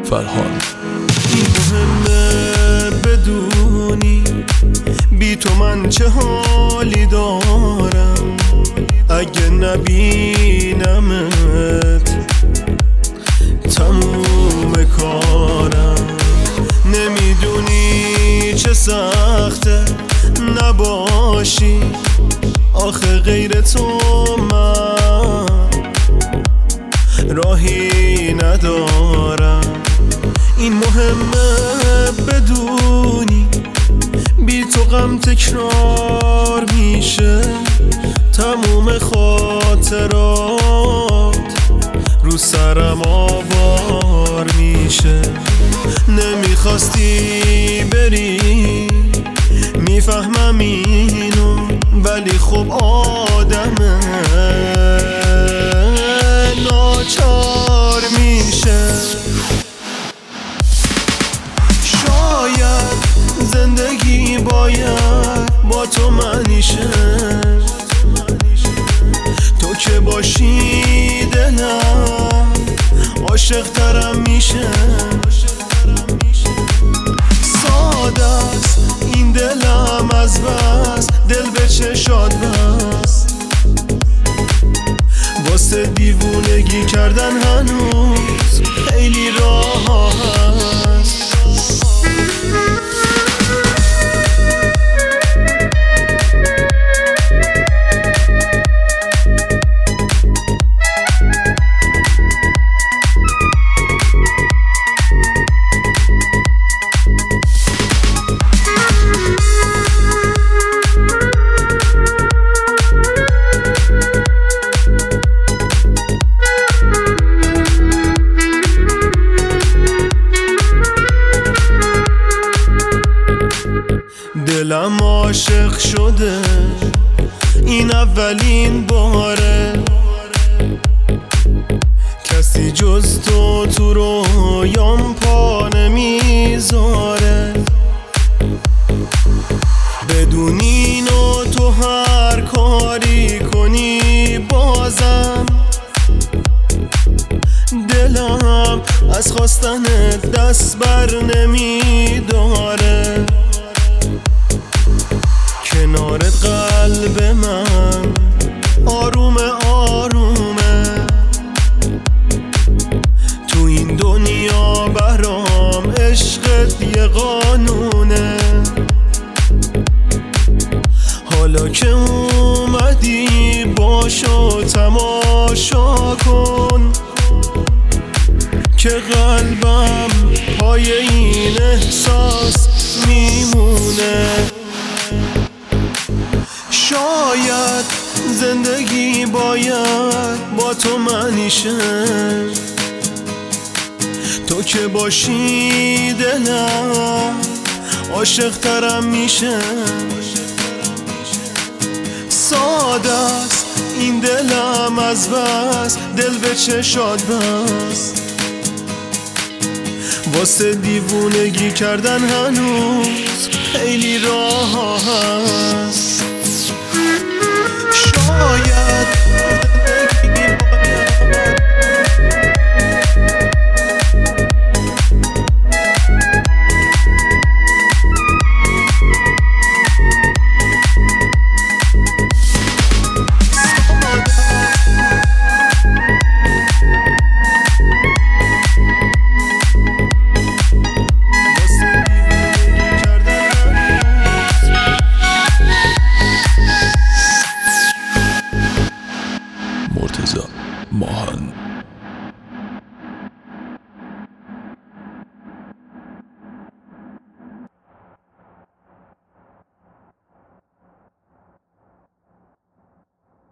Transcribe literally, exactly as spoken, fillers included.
فرهاد. این مهمه بدونی بی تو من چه حالی دارم، اگه نبینمت تموم کارم. نمیدونی چه سخته نباشی، آخه غیر تو من راهی ندارم. این مهمه بدونی بی تو غم تکرار میشه، تموم خاطرات رو سرم آوار میشه. نمیخواستی بری میفهمم اینو، ولی خب آدمه ناچار میشه. شاید زندگی باید با تو معنیشه، تو که باشی دلم عاشق ترم میشه. ساده است این دلم از بس، دل به چشات بس، واسه دیوونگی کردن هنوز خیلی راه هست. دلم عاشق شده این اولین باره، کسی جز تو تو رویام پا نمیذاره. بدون اینو تو هر کاری کنی بازم دلم از خواستن دست بر نمیداره. کنارت قلب من آروم آرومه، تو این دنیا برام عشقت یه قانونه. حالا که اومدی باشو تماشا کن که قلبم پای این احساس میمونه. شاید زندگی باید با تو معنیشه، تو که باشی دلم عاشق ترم میشه. ساده است این دلم از بس، دل به چشات بس، واسه دیوونگی کردن هنوز خیلی راه هست.